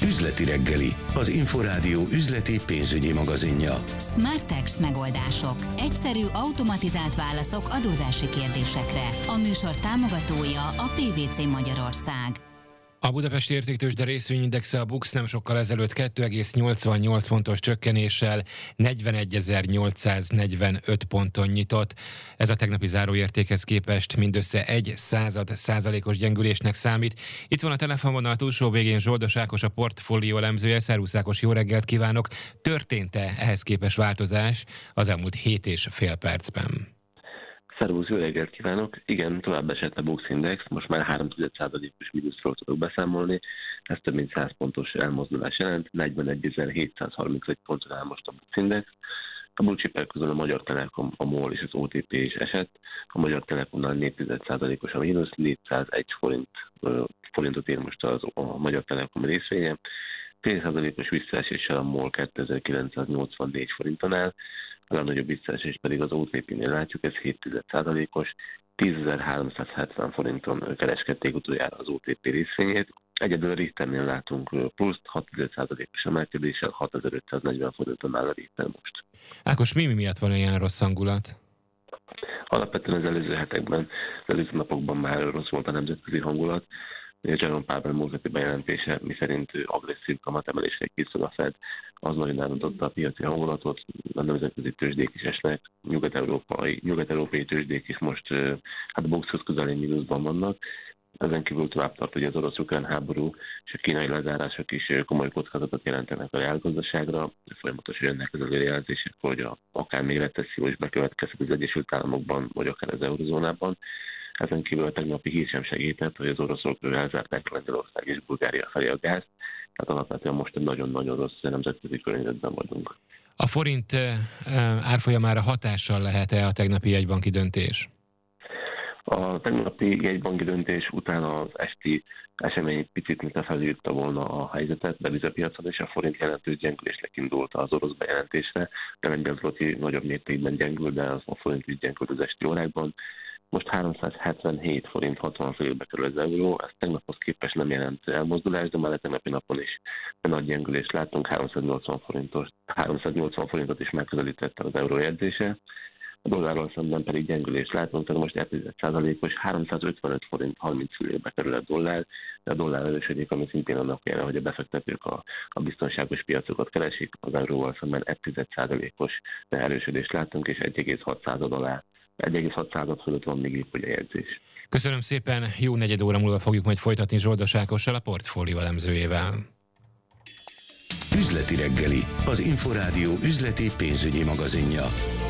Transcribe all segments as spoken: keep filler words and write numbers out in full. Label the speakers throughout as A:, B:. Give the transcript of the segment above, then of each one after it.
A: Üzleti reggeli, az Inforádió üzleti pénzügyi magazinja.
B: Smartex megoldások. Egyszerű, automatizált válaszok adózási kérdésekre. A műsor támogatója a pé vé cé Magyarország.
C: A Budapesti Értéktőzsde részvényindexe, a BUX nem sokkal ezelőtt kettő egész nyolcvannyolc pontos csökkenéssel negyvenegy-ezernyolcszáznegyvenöt ponton nyitott. Ez a tegnapi záróértékhez képest mindössze egy század százalékos gyengülésnek számít. Itt van a telefonvonal túlsó végén Zsoldos Ákos, a portfólió elemzője. Szervusz Ákos, jó reggelt kívánok! Történt-e ehhez képest változás az elmúlt hét és fél percben?
D: Szervusz, jó reggelt kívánok! Igen, tovább esett a BUX Index, most már három egész egy százalékos mínuszról tudok beszámolni, ez több mint száz pontos elmozdulás jelent, negyvenegyezer-hétszázharmincegy ponton áll most a BUX Index. A blue chipek közül a Magyar Telekom, a MOL és az o té pé is esett, a Magyar Telekomnál négy egész egy százalékos a mínusz, négyszázegy forint, forintot ér most az, a Magyar Telekom részvénye, fél százalékos visszaeséssel a MOL kétezer-kilencszáznyolcvannégy forinton áll, a legnagyobb visszaesés pedig az o té pénél látjuk, ez hét egész egy százalékos, tízezer-háromszázhetven forinton kereskedték utoljára az o té pé részvényét. Egyedül a Richternél látunk pluszt, hat egész egy százalékos emelkedéssel, hatezer-ötszáznegyven forinton áll a Richter most.
C: Ákos, mi miatt van ilyen rossz hangulat?
D: Alapvetően az előző hetekben, az előző napokban már rossz volt a nemzetközi hangulat. Jerome Powell múltkori bejelentése, miszerint agresszív kamatemelésre készül a Fed, az nagyon elrontotta a piaci hangulatot, a nemzetközi tőzsdék is esnek, nyugat-európai, nyugat-európai tőzsdék is most hát a BUX-hoz közelén mínuszban vannak. Ezen kívül tovább tart, hogy az orosz-ukrán háború és a kínai lezárások is komoly kockázatot jelentenek a reálgazdaságra. Folyamatosan jönnek az előrejelzések, hogy a, akár még recesszió is bekövetkezhet az Egyesült Államokban, vagy akár az eurozónában. Ezen kívül a tegnapi hír sem segített, hogy az oroszok elzárták Lengyelország és Bulgária felé a gázt, tehát alapvetően most egy nagyon-nagyon rossz nemzetközi környezetben vagyunk.
C: A forint árfolyamára hatással lehet-e a tegnapi jegybanki döntés?
D: A tegnapi jegybanki döntés után az esti esemény picit mint felülírta volna a helyzetet, devizapiacon, és a forint jelentős gyengülésnek indult az orosz bejelentésre. A lengyel zloty nagyobb mértékben gyengül, de a forint is gyengült az esti órákban. Most háromszázhetvenhét forint hatvan félbe kerül az euró, ez tegnaphoz képest nem jelent elmozdulás, de már a tegnapi napon is nagy gyengülést láttunk, háromszáznyolcvan forintos, háromszáznyolcvan forintot is megközelítette az euró jegyzése. A dollárral szemben pedig gyengülést látunk, tehát most egy százalékos háromszázötvenöt forint harminc fillérbe kerül a dollár, de a dollár erősödik, ami szintén annak jelen, hogy a befektetők a, a biztonságos piacokat keresik, az euróval szemben egy százalékos erősödést látunk, és egy egész hat század alá egy egész hat század fölött van még épp a jegyzés.
C: Köszönöm szépen, jó negyed óra múlva fogjuk majd folytatni Zsoldos Ákossal, a portfólió elemzőjével.
A: Üzleti reggeli, az Inforádió üzleti pénzügyi magazinja.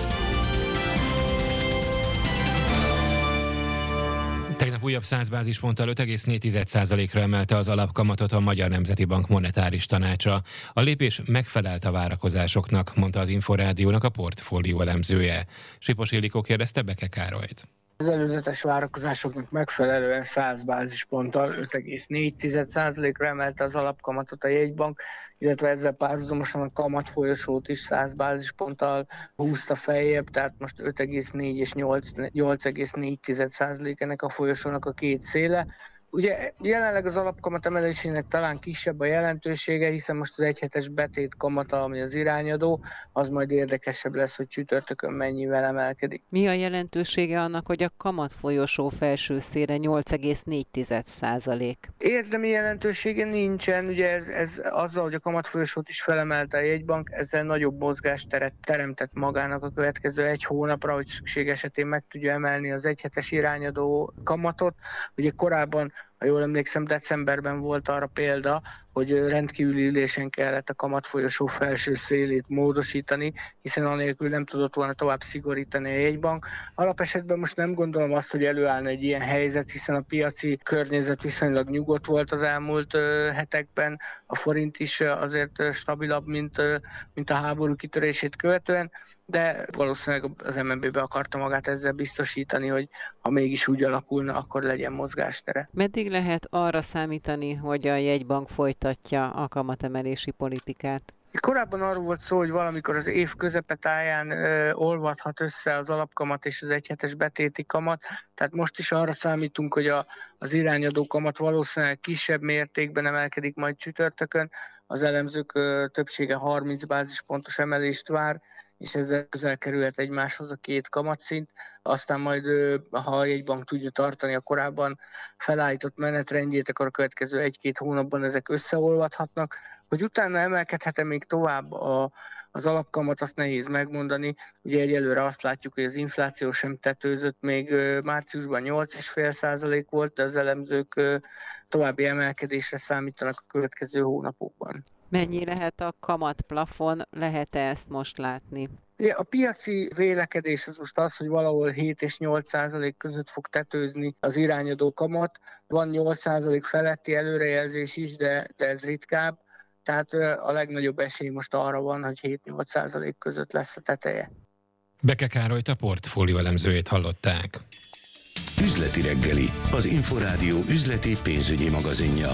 C: Tegnap újabb száz bázisponttal öt egész négy százalékra emelte az alapkamatot a Magyar Nemzeti Bank monetáris tanácsa. A lépés megfelelt a várakozásoknak, mondta az Inforádiónak a portfólió elemzője. Sipos Illikó kérdezte Beke Károlyt.
E: Az előzetes várakozásoknak megfelelően száz bázisponttal öt egész négy százalékra emelte az alapkamatot a jegybank, illetve ezzel párhuzamosan a kamatfolyosót is száz bázisponttal húzta feljebb, tehát most öt egész négy és nyolc egész négy százalék ennek a folyosónak a két széle. Ugye jelenleg az alapkamat emelésének talán kisebb a jelentősége, hiszen most az egyhetes betét kamata, ami az irányadó, az majd érdekesebb lesz, hogy csütörtökön mennyivel emelkedik.
F: Mi a jelentősége annak, hogy a kamatfolyosó felső széle nyolc egész négy százalék?
E: Érdemi jelentősége nincsen, ugye ez, ez azzal, hogy a kamatfolyosót is felemelte a jegybank, ezzel nagyobb mozgásteret teremtett magának a következő egy hónapra, hogy szükség esetén meg tudja emelni az egyhetes irányadó kamatot. Ugye korábban, ha jól emlékszem, decemberben volt arra példa, hogy rendkívüli ülésen kellett a kamatfolyosó felső szélét módosítani, hiszen anélkül nem tudott volna tovább szigorítani a jegybank. Alapesetben most nem gondolom azt, hogy előállna egy ilyen helyzet, hiszen a piaci környezet viszonylag nyugodt volt az elmúlt uh, hetekben, a forint is uh, azért uh, stabilabb, mint, uh, mint a háború kitörését követően, de valószínűleg az em en bé-be akarta magát ezzel biztosítani, hogy ha mégis úgy alakulna, akkor legyen mozgástere.
F: Meddig lehet arra számítani, hogy a jegybank folytatja a kamatemelési politikát?
E: Korábban arról volt szó, hogy valamikor az év közepetáján ö, olvadhat össze az alapkamat és az egyhetes betéti kamat, tehát most is arra számítunk, hogy a, az irányadó kamat valószínűleg kisebb mértékben emelkedik majd csütörtökön. Az elemzők ö, többsége harminc bázispontos emelést vár, és ezzel közel kerülhet egymáshoz a két kamatszint. Aztán majd, ha a jegybank tudja tartani a korábban felállított menetrendjét, akkor a következő egy-két hónapban ezek összeolvadhatnak. Hogy utána emelkedhet-e még tovább a, az alapkamat, azt nehéz megmondani. Ugye egyelőre azt látjuk, hogy az infláció sem tetőzött, még márciusban nyolc egész öt százalék volt, de az elemzők további emelkedésre számítanak a következő hónapokban.
F: Mennyi lehet a kamatplafon, lehet-e ezt most látni?
E: A piaci vélekedés az most az, hogy valahol hét és nyolc százalék között fog tetőzni az irányadó kamat. Van nyolc százalék feletti előrejelzés is, de, de ez ritkább. Tehát a legnagyobb esély most arra van, hogy hét-nyolc százalék között lesz a teteje.
C: Beke Károlyt, a portfólió elemzőjét hallották.
A: Üzleti reggeli, az Inforádió üzleti pénzügyi magazinja.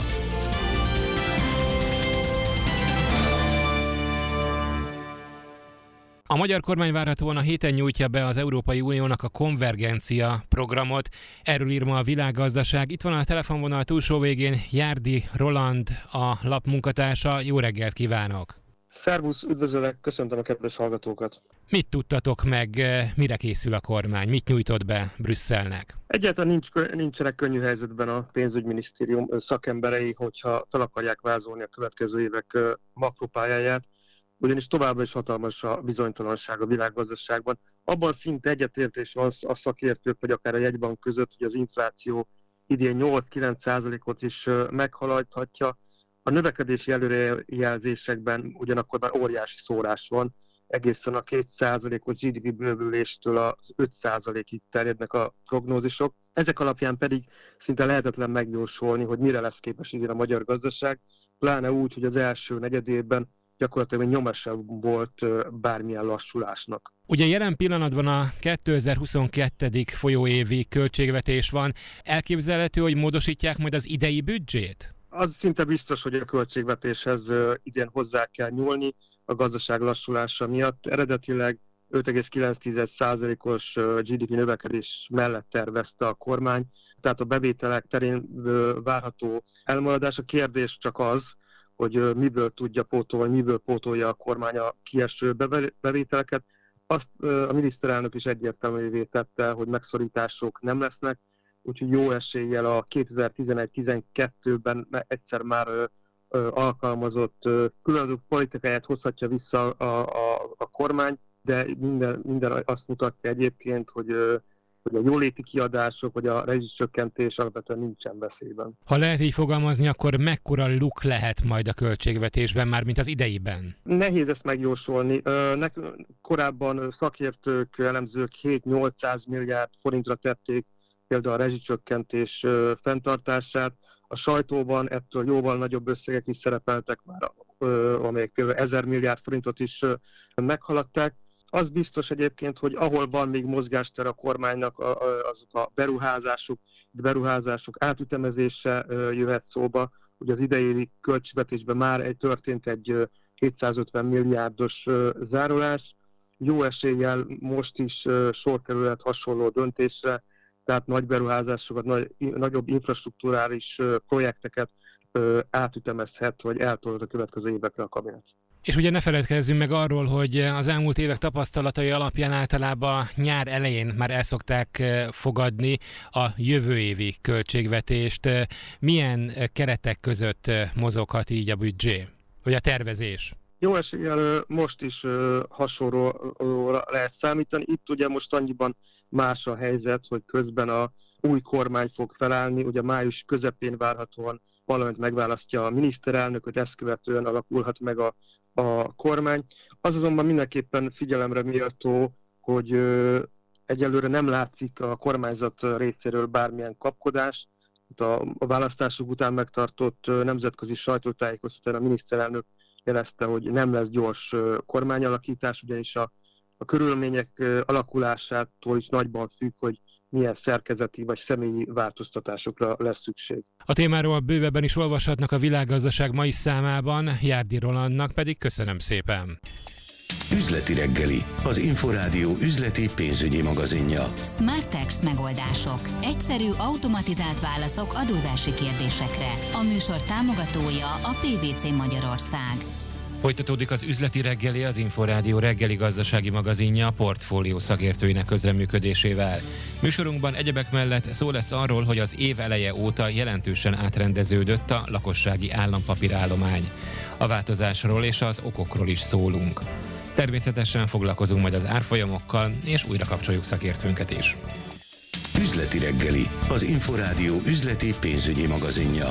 C: A magyar kormány várhatóan a héten nyújtja be az Európai Uniónak a konvergencia programot. Erről ír ma a Világgazdaság. Itt van a telefonvonal túlsó végén Járdi Roland, a lap munkatársa. Jó reggelt kívánok!
G: Szervusz, üdvözöllek, köszöntöm a kedves hallgatókat!
C: Mit tudtatok meg, mire készül a kormány? Mit nyújtott be Brüsszelnek?
G: Egyáltalán nincs, nincsenek könnyű helyzetben a pénzügyminisztérium szakemberei, hogyha fel akarják vázolni a következő évek makropályáját, ugyanis továbbra is hatalmas a bizonytalanság a világgazdaságban. Abban szinte egyetértés van a szakértők, vagy akár a jegybank között, hogy az infláció idén nyolc-kilenc százalékot is meghaladhatja. A növekedési előrejelzésekben ugyanakkor már óriási szórás van, egészen a két százalékos gé dé pé bővüléstől az öt százalékig terjednek a prognózisok. Ezek alapján pedig szinte lehetetlen megjósolni, hogy mire lesz képes idén a magyar gazdaság, pláne úgy, hogy az első negyedévben gyakorlatilag nyomásában volt bármilyen lassulásnak.
C: Ugye jelen pillanatban a kétezer-huszonkettő. folyóévi költségvetés van. Elképzelhető, hogy módosítják majd az idei büdzsét?
G: Az szinte biztos, hogy a költségvetéshez idén hozzá kell nyúlni a gazdaság lassulása miatt. Eredetileg öt egész kilenc százalékos gé dé pé növekedés mellett tervezte a kormány, tehát a bevételek terén várható elmaradás. A kérdés csak az, hogy miből tudja pótolni, miből pótolja a kormány a kieső bevételeket. Azt a miniszterelnök is egyértelművé tette, hogy megszorítások nem lesznek, úgyhogy jó eséllyel a kétezer-tizenegy-tizenkettőben egyszer már alkalmazott különböző politikáját hozhatja vissza a, a, a kormány, de minden, minden azt mutatja egyébként, hogy hogy a jóléti kiadások, vagy a rezsicsökkentés alapvetően nincsen veszélyben.
C: Ha lehet így fogalmazni, akkor mekkora luk lehet majd a költségvetésben, már mint az ideiben?
G: Nehéz ezt megjósolni. Nekünk korábban szakértők, elemzők hét-nyolcszáz milliárd forintra tették például a rezsicsökkentés fenntartását. A sajtóban ettől jóval nagyobb összegek is szerepeltek már, amelyek például ezer milliárd forintot is meghaladták. Az biztos egyébként, hogy ahol van még mozgástér a kormánynak, azok a beruházások, beruházások átütemezése jöhet szóba. Ugye az idei költségvetésben már egy, történt egy hétszázötven milliárdos zárolás. Jó eséllyel most is sor kerülhet hasonló döntésre, tehát nagy beruházásokat, nagy, nagyobb infrastrukturális projekteket átütemezhet, vagy eltolhat a következő évekre a kabinet.
C: És ugye ne feledkezzünk meg arról, hogy az elmúlt évek tapasztalatai alapján általában nyár elején már el szokták fogadni a jövő évi költségvetést. Milyen keretek között mozoghat így a büdzsé, vagy a tervezés?
G: Jó eséllyel most is hasonlóra lehet számítani. Itt ugye most annyiban más a helyzet, hogy közben a új kormány fog felállni, ugye május közepén várhatóan parlament megválasztja a miniszterelnököt, ezt követően alakulhat meg a a kormány. Az azonban mindenképpen figyelemre méltó, hogy ö, egyelőre nem látszik a kormányzat részéről bármilyen kapkodás. A, a választások után megtartott ö, nemzetközi sajtótájékoztatón a miniszterelnök jelezte, hogy nem lesz gyors ö, kormányalakítás, ugyanis a a körülmények alakulásától is nagyban függ, hogy milyen szerkezeti vagy személyi változtatásokra lesz szükség.
C: A témáról bővebben is olvashatnak a Világgazdaság mai számában, Járdi Rolandnak pedig köszönöm szépen.
A: Üzleti reggeli, az Inforádió üzleti pénzügyi magazinja.
B: Smartex megoldások. Egyszerű, automatizált válaszok adózási kérdésekre. A műsor támogatója a pé vé cé Magyarország.
C: Folytatódik az üzleti reggeli, az Inforádió reggeli gazdasági magazinja a Portfólió szakértőinek közreműködésével. Műsorunkban egyebek mellett szó lesz arról, hogy az év eleje óta jelentősen átrendeződött a lakossági állampapírállomány. A változásról és az okokról is szólunk. Természetesen foglalkozunk majd az árfolyamokkal, és újra kapcsoljuk szakértőnket is.
A: Üzleti reggeli, az Inforádió üzleti pénzügyi magazinja.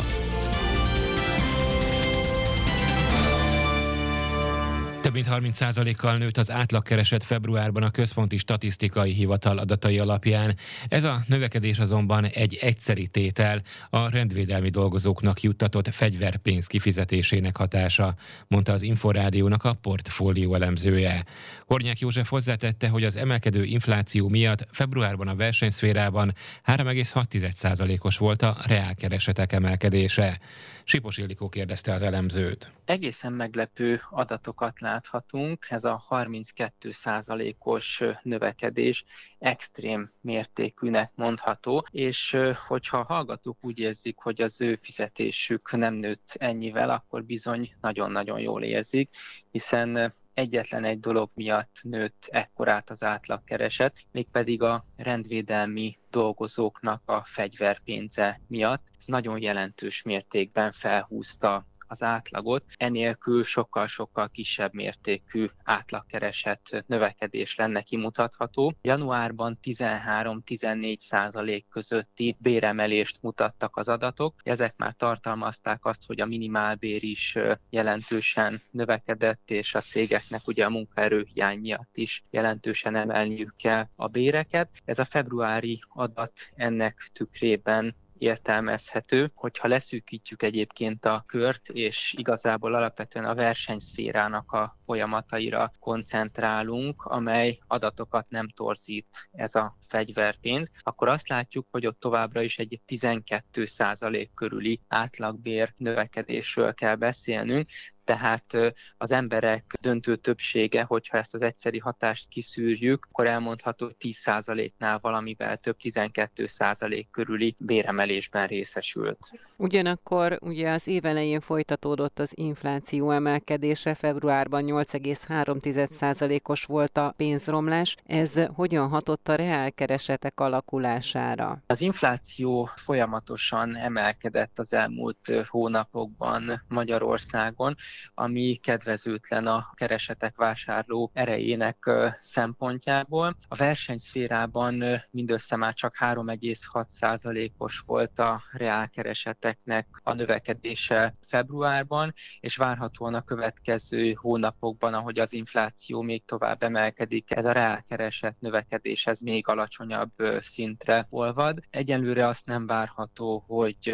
C: Több mint harminc százalékkal nőtt az átlagkereset februárban a Központi Statisztikai Hivatal adatai alapján. Ez a növekedés azonban egy egyszeri tétel, a rendvédelmi dolgozóknak juttatott fegyverpénz kifizetésének hatása, mondta az Inforádiónak a portfólió elemzője. Hornyák József hozzátette, hogy az emelkedő infláció miatt februárban a versenyszférában három egész hat százalékos volt a reálkeresetek emelkedése. Sipos Ildikó kérdezte az elemzőt.
H: Egészen meglepő adatokat láthatunk, ez a harminckettő százalékos növekedés extrém mértékűnek mondható, és hogyha a hallgatók úgy érzik, hogy az ő fizetésük nem nőtt ennyivel, akkor bizony nagyon-nagyon jól érzik, hiszen egyetlen egy dolog miatt nőtt ekkorát az átlagkereset, mégpedig a rendvédelmi dolgozóknak a fegyverpénze miatt. Ez nagyon jelentős mértékben felhúzta az átlagot, enélkül sokkal-sokkal kisebb mértékű átlagkereset növekedés lenne kimutatható. Januárban tizenhárom-tizennégy százalék közötti béremelést mutattak az adatok. Ezek már tartalmazták azt, hogy a minimálbér is jelentősen növekedett, és a cégeknek ugye a munkaerőhiány miatt is jelentősen emelniük kell a béreket. Ez a februári adat ennek tükrében értelmezhető, hogyha leszűkítjük egyébként a kört, és igazából alapvetően a versenyszférának a folyamataira koncentrálunk, amely adatokat nem torzít ez a fegyverpénz, akkor azt látjuk, hogy ott továbbra is egy tizenkét százalék körüli átlagbér növekedésről kell beszélnünk, tehát az emberek döntő többsége, hogyha ezt az egyszeri hatást kiszűrjük, akkor elmondható, hogy tíz százaléknál valamivel több, tizenkét százalék körüli béremelésben részesült.
F: Ugyanakkor ugye az év elején folytatódott az infláció emelkedése, februárban nyolc egész három százalékos volt a pénzromlás. Ez hogyan hatott a reálkeresetek alakulására?
H: Az infláció folyamatosan emelkedett az elmúlt hónapokban Magyarországon, ami kedvezőtlen a keresetek vásárló erejének szempontjából. A versenyszférában mindössze már csak három egész hat százalékos volt a reálkereseteknek a növekedése februárban, és várhatóan a következő hónapokban, ahogy az infláció még tovább emelkedik, ez a reálkereset növekedés ez még alacsonyabb szintre olvad. Egyelőre azt nem várható, hogy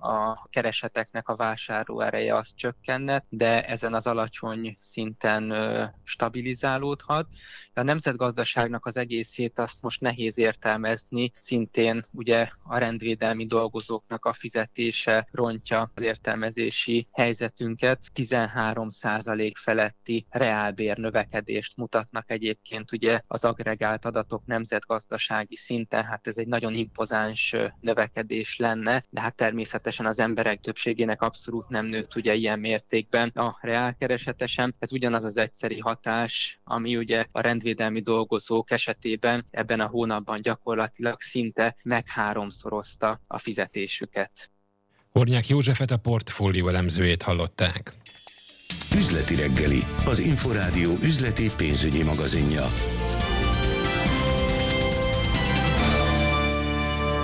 H: a kereseteknek a vásárló ereje az csökkenne, de ezen az alacsony szinten stabilizálódhat. A nemzetgazdaságnak az egészét azt most nehéz értelmezni, szintén ugye a rendvédelmi dolgozóknak a fizetése rontja az értelmezési helyzetünket. tizenhárom százalék feletti reálbér növekedést mutatnak egyébként ugye az agregált adatok nemzetgazdasági szinten, hát ez egy nagyon impozáns növekedés lenne, de hát természetesen az emberek többségének abszolút nem nőtt ugye ilyen mértékben a reálkeresete sem. Ez ugyanaz az egyszeri hatás, ami ugye a rendvédelmi dolgozók esetében ebben a hónapban gyakorlatilag szinte megháromszorozta a fizetésüket.
C: Hornyák Józsefet, a portfólió elemzőjét hallották.
A: Üzleti reggeli, az Inforádió üzleti pénzügyi magazinja.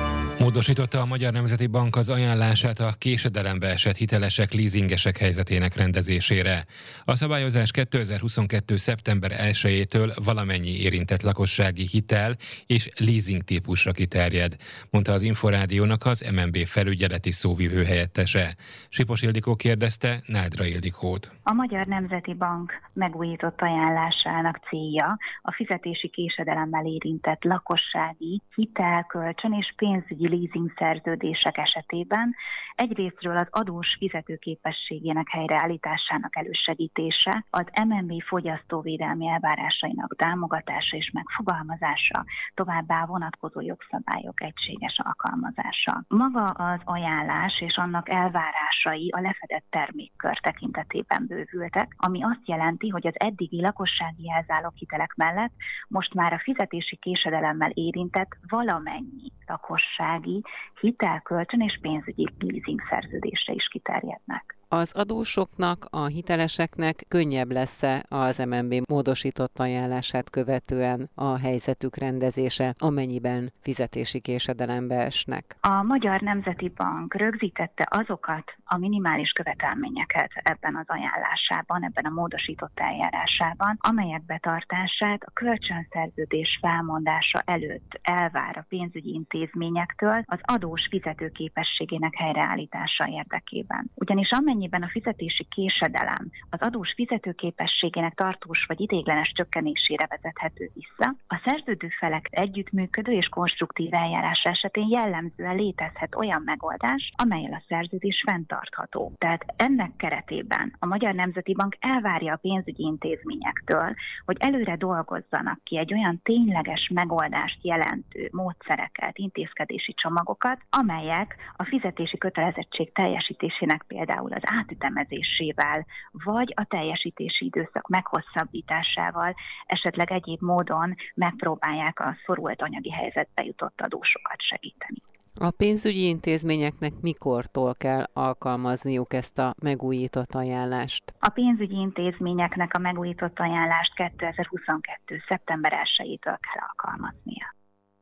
C: Módosította a Magyar Nemzeti Bank az ajánlását a késedelembe esett hitelesek, leasingesek helyzetének rendezésére. A szabályozás kétezer-huszonkettő. szeptember elsejétől valamennyi érintett lakossági hitel és leasing típusra kiterjed, mondta az Inforádiónak az em en bé felügyeleti szóvivő helyettese. Sipos Ildikó kérdezte Nádra Ildikót.
I: A Magyar Nemzeti Bank megújított ajánlásának célja a fizetési késedelemmel érintett lakossági hitel, kölcsön és pénzügyi leasing szerződések esetében egyrésztről az adós fizetőképességének helyreállításának elősegítése, az em en bé fogyasztóvédelmi elvárásainak támogatása és megfogalmazása, továbbá vonatkozó jogszabályok egységes alkalmazása. Maga az ajánlás és annak elvárásai a lefedett termékkör tekintetében bővültek, ami azt jelenti, hogy az eddigi lakossági jelzáloghitelek mellett most már a fizetési késedelemmel érintett valamennyi lakossági hitel, kölcsön és pénzügyi leasing szerződésre is kiterjednek.
F: Az adósoknak, a hiteleseknek könnyebb lesz-e az em en bé módosított ajánlását követően a helyzetük rendezése, amennyiben fizetési késedelembe esnek?
I: A Magyar Nemzeti Bank rögzítette azokat a minimális követelményeket ebben az ajánlásában, ebben a módosított eljárásában, amelyek betartását a kölcsönszerződés felmondása előtt elvár a pénzügyi intézményektől az adós fizetőképességének helyreállítása érdekében. Ugyanis amennyiben a fizetési késedelem az adós fizetőképességének tartós vagy ideiglenes csökkenésére vezethető vissza, a szerződő felek együttműködő és konstruktív eljárás esetén jellemzően létezhet olyan megoldás, amellyel a szerződés fenntartható. Tehát ennek keretében a Magyar Nemzeti Bank elvárja a pénzügyi intézményektől, hogy előre dolgozzanak ki egy olyan tényleges megoldást jelentő módszereket, intézkedési csomagokat, amelyek a fizetési kötelezettség teljesítésének például az átütemezésével, vagy a teljesítési időszak meghosszabbításával, esetleg egyéb módon megpróbálják a szorult anyagi helyzetbe jutott adósokat segíteni.
F: A pénzügyi intézményeknek mikortól kell alkalmazniuk ezt a megújított ajánlást?
I: A pénzügyi intézményeknek a megújított ajánlást kétezer-huszonkettő. szeptember elsejétől kell alkalmaznia.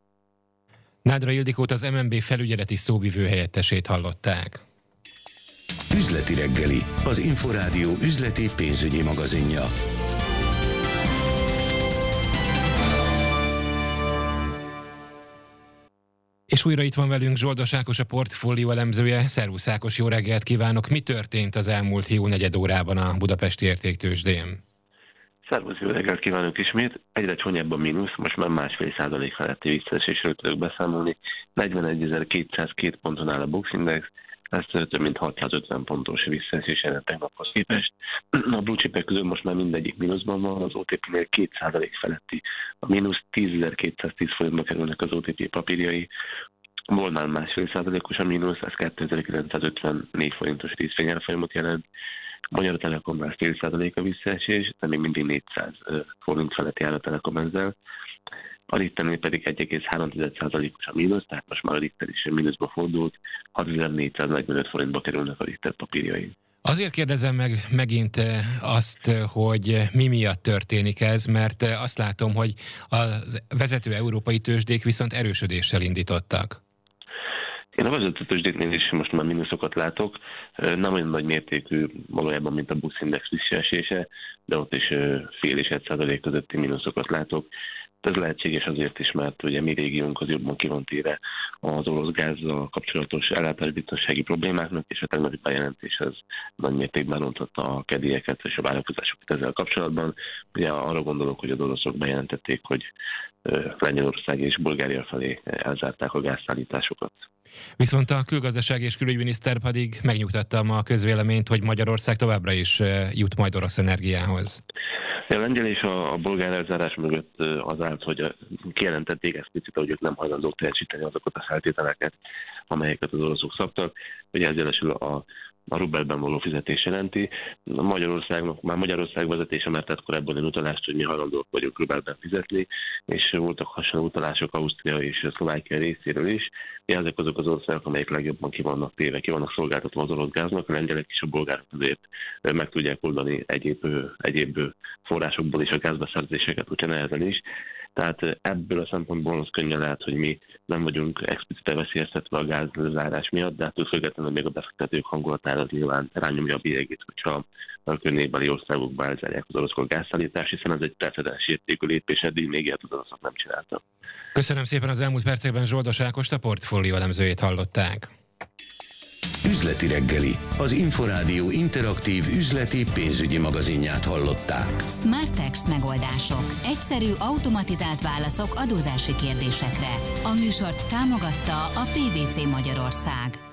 C: Nádra Ildikót, az em en bé felügyeleti szóvivő helyettesét hallották.
A: Üzleti reggeli, az Inforádió üzleti pénzügyi magazinja.
C: És újra itt van velünk Zsoldos Ákos, a portfólió elemzője. Szervusz Ákos, jó reggelt kívánok! Mi történt az elmúlt jó negyed órában a budapesti értéktőzsdén?
D: Szervusz, jó reggelt kívánok ismét! Egyre csonyabb a mínusz, most már másfél százalék feletti visszaesésről tudok beszámolni. negyvenegyezer-kétszázkettő ponton áll a Bux Index, ez több mint hatszázötven pontos visszaesés tegnaphoz képest. A blue chipek közül most már mindegyik mínuszban van, az o té pé-nél két százalék feletti. A mínusz tízezer-kétszáztíz forintba kerülnek az o té pé papírjai. Volnál másfél százalékos a mínusz, ez kétezer-kilencszázötvennégy forintos részvényárfolyamot jelent. Magyar Telekomnál fél százalék a visszaesés, de még mindig négyszáz forint feletti áll a Telekom ezzel. A Richternél pedig egy egész három százalékos a mínusz, tehát most már a Richter is mínuszba fordult, hatezer-négyszáznegyvenöt forintba kerülnek a Richter papírjai.
C: Azért kérdezem meg megint azt, hogy mi miatt történik ez, mert azt látom, hogy a vezető európai tőzsdék viszont erősödéssel indítottak.
D: Én a vezető tőzsdéknél is most már mínuszokat látok, nem olyan nagy mértékű valójában, mint a Bux Index visszaesése, de ott is fél és egy százalék közötti mínuszokat látok. Ez lehetséges azért is, mert ugye mi régiónk az jobban ki van téve az orosz gázzal kapcsolatos ellátásbiztonsági problémáknak, és a tegnapi bejelentés az nagy mértékben rontotta a kedélyeket és a várakozásokat ezzel kapcsolatban. Ugye arra gondolok, hogy az oroszok bejelentették, hogy Lengyelország és Bulgária felé elzárták a gázszállításokat.
C: Viszont a külgazdaság és külügyminiszter pedig megnyugtatta a közvéleményt, hogy Magyarország továbbra is jut majd orosz energiához.
D: A lengyel és a, a bolgár elzárás mögött az állt, hogy kijelentették explicit, hogy ők nem hajlandók teljesíteni azokat a feltételeket, amelyeket az oroszok szabtak. Ugye ez jelesül a, a rubelben való fizetés jelenti. Magyarországnak, már Magyarország vezetése már tett korábban egy utalást, hogy mi hajlandók vagyunk rubelben fizetni, és voltak hasonló utalások Ausztria és Szlovákia részéről is. Ezek azok az országok, amelyek legjobban ki vannak téve, ki vannak szolgáltatva az orosz gáznak, a lengyelek és a bolgárok azért meg tudják oldani egyéb, egyéb forrásokból is a gázbeszerzéseket, úgyhogy nehezen is. Tehát ebből a szempontból az könnyen lehet, hogy mi nem vagyunk explicite veszélyeztetve a gázlezárás miatt, de hát függetlenül még a befektetők hangulatára az nyilván rányomja a bélyegét, hogyha a környékbeli országokba elzárják az oroszok gázszállítást, hiszen ez egy precedens értékű lépés, eddig még ilyet az oroszok nem csináltak.
C: Köszönöm szépen, az elmúlt percekben Zsoldos Ákost, a Portfolio elemzőjét hallották.
A: Üzleti reggeli, az Inforádió interaktív üzleti pénzügyi magazinját hallották.
B: Smartex megoldások. Egyszerű, automatizált válaszok adózási kérdésekre. A műsort támogatta a pé vé cé Magyarország.